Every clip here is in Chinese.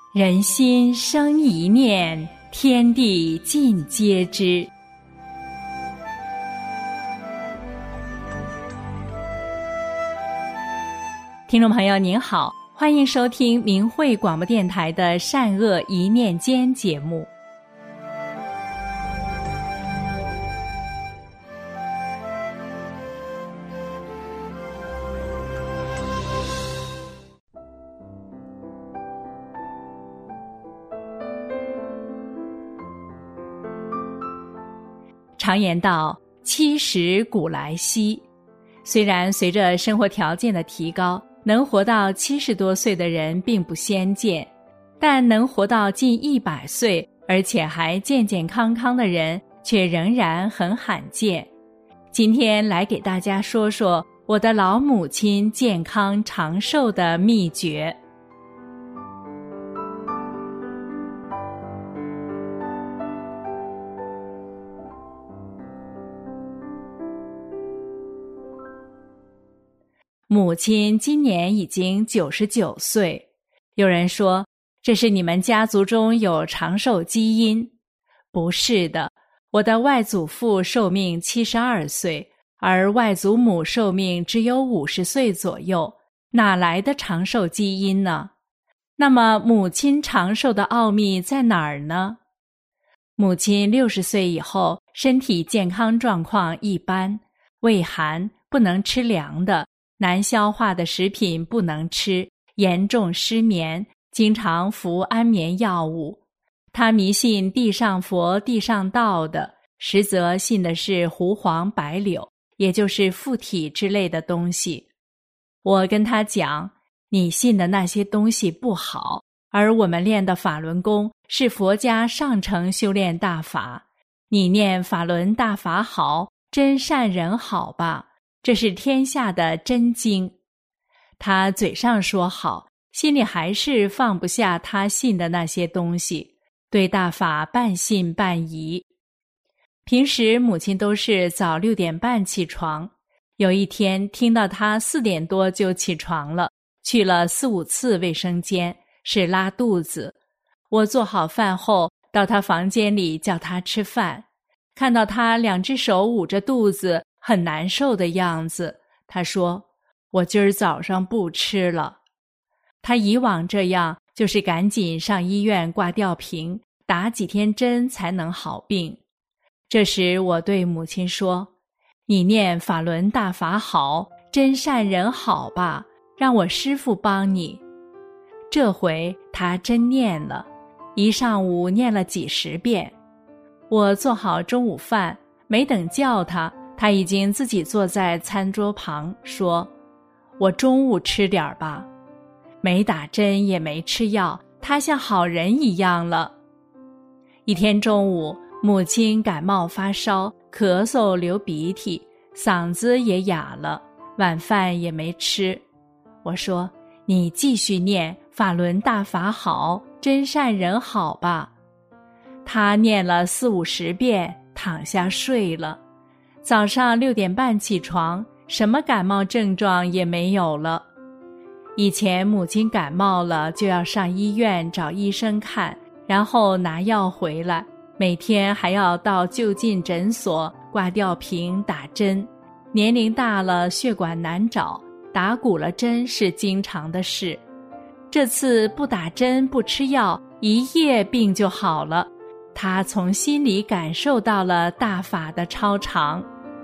人心生一念，天地尽皆知。听众朋友您好，欢迎收听明慧广播电台的善恶一念间节目。常言道，70古来稀。虽然随着生活条件的提高，能活到70多岁的人并不鲜见，但能活到近100岁，而且还健健康康的人，却仍然很罕见。今天来给大家说说我的老母亲健康长寿的秘诀。母亲今年已经99岁，有人说这是你们家族中有长寿基因。不是的，我的外祖父寿命72岁，而外祖母寿命只有50岁左右，哪来的长寿基因呢？那么母亲长寿的奥秘在哪儿呢？母亲60岁以后，身体健康状况一般，畏寒，不能吃凉的，难消化的食品不能吃，严重失眠，经常服安眠药物。他迷信地上佛地上道的，实则信的是胡黄白柳，也就是附体之类的东西。我跟他讲，你信的那些东西不好，而我们练的法轮功是佛家上乘修炼大法，你念法轮大法好，真善人好吧，这是天下的真经。他嘴上说好，心里还是放不下他信的那些东西，对大法半信半疑。平时母亲都是早6点半起床，有一天听到他4点多就起床了，去了4、5次卫生间，是拉肚子。我做好饭后，到他房间里叫他吃饭，看到他2只手捂着肚子，很难受的样子，他说，我今儿早上不吃了。他以往这样，就是赶紧上医院挂吊瓶，打几天针才能好病。这时我对母亲说，你念法轮大法好，真善人好吧，让我师父帮你。这回他真念了，一上午念了几十遍。我做好中午饭，没等叫他，他已经自己坐在餐桌旁，说，我中午吃点吧。没打针也没吃药，他像好人一样了。一天中午，母亲感冒发烧，咳嗽流鼻涕，嗓子也哑了，晚饭也没吃。我说，你继续念法轮大法好，真善人好吧。他念了40、50遍，躺下睡了。早上6点半起床，什么感冒症状也没有了。以前母亲感冒了就要上医院找医生看，然后拿药回来，每天还要到就近诊所挂吊瓶打针。年龄大了，血管难找，打鼓了针是经常的事。这次不打针不吃药，一夜病就好了。他从心里感受到了大法的超常。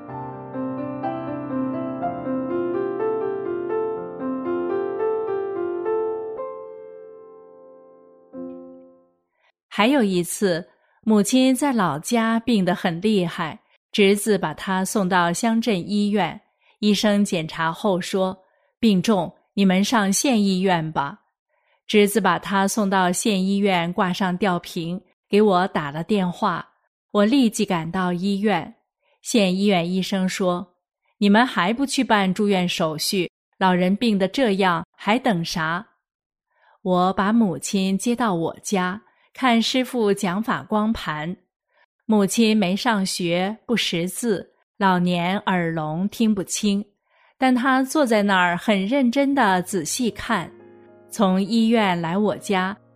还有一次，母亲在老家病得很厉害，侄子把她送到乡镇医院，医生检查后说，病重，你们上县医院吧。侄子把她送到县医院挂上吊瓶，给我打了电话，我立即赶到医院。县医院医生说，你们还不去办住院手续，老人病得这样，还等啥？我把母亲接到我家，看师父讲法光盘。母亲没上学，不识字，老年耳聋听不清，但她坐在那儿很认真地仔细看。从医院来我家，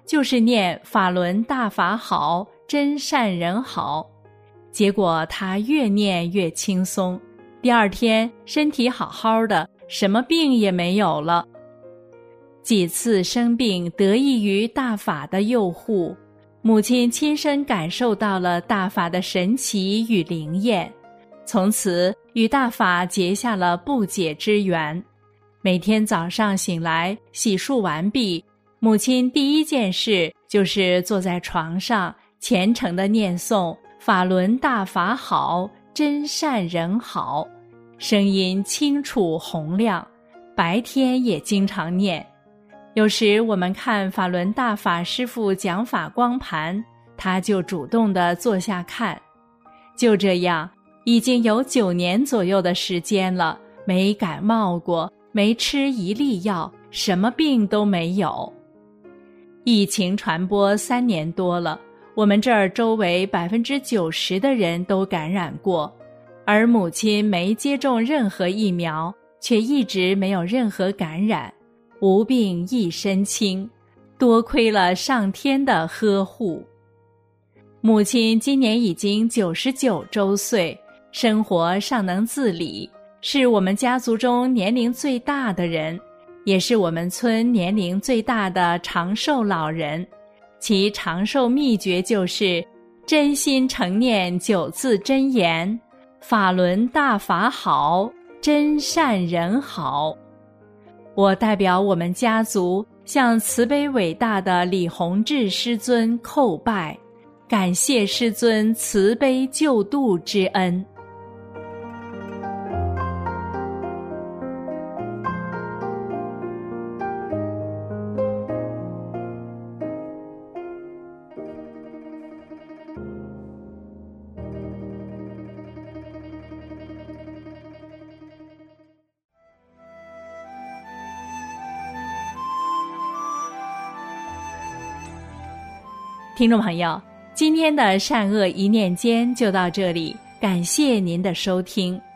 就是念法轮大法好，真善人好。结果他越念越轻松，第二天身体好好的，什么病也没有了。几次生病得益于大法的佑护，母亲亲身感受到了大法的神奇与灵验，从此与大法结下了不解之缘。每天早上醒来，洗漱完毕，母亲第一件事就是坐在床上虔诚地念诵法轮大法好，真善人好，声音清楚洪亮，白天也经常念。有时我们看法轮大法师父讲法光盘，他就主动地坐下看。就这样，已经有9年左右的时间了，没感冒过，没吃一粒药，什么病都没有。疫情传播3年多了，我们这儿周围90%的人都感染过，而母亲没接种任何疫苗，却一直没有任何感染，无病一身轻，多亏了上天的呵护。母亲今年已经99周岁，生活尚能自理，是我们家族中年龄最大的人，也是我们村年龄最大的长寿老人。其长寿秘诀就是真心诚念9字真言：法轮大法好，真善人好。我代表我们家族向慈悲伟大的李洪志师尊叩拜，感谢师尊慈悲救度之恩。听众朋友，今天的善恶一念间就到这里，感谢您的收听。